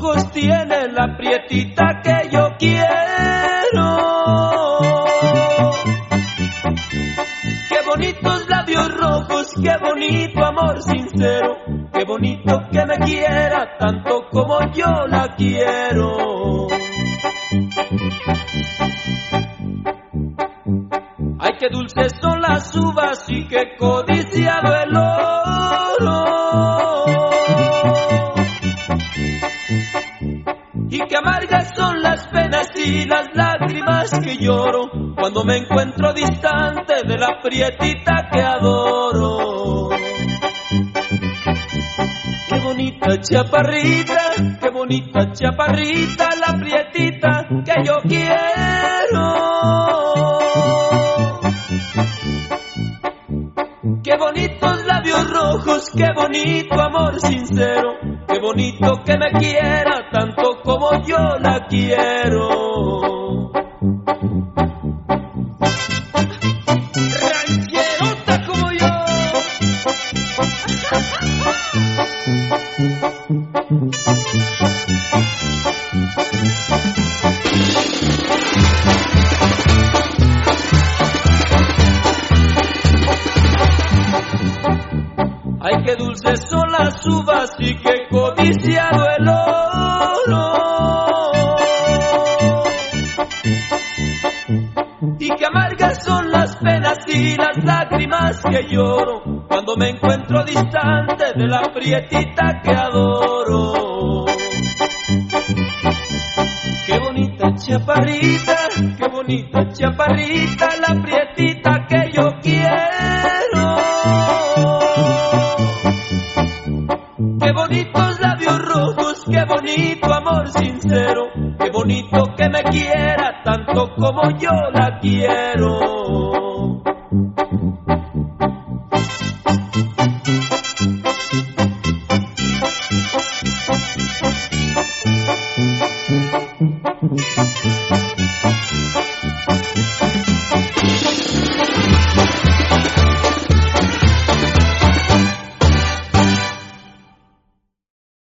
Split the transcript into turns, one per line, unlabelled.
ojos tiene la prietita que yo quiero. Qué bonitos labios rojos, qué bonito amor sincero, qué bonito que me quiera tanto como yo la quiero. Ay, qué dulces son las uvas y qué codiciado el oro. Y qué amargas son las penas y las lágrimas que lloro cuando me encuentro distante de la prietita que adoro. Qué bonita chaparrita, la prietita que yo quiero. Qué bonitos labios rojos, qué bonito amor sincero, qué bonito que me quiera tanto como yo la quiero. Rancherota como yo. Ay, qué dulces son las uvas y qué codiciado el oro. Y qué amargas son las penas y las lágrimas que lloro cuando me encuentro distante de la prietita que adoro. Qué bonita chaparrita, la prietita que yo quiero. Qué bonitos labios rojos, qué bonito amor sincero, qué bonito que me quiera tanto como yo la quiero.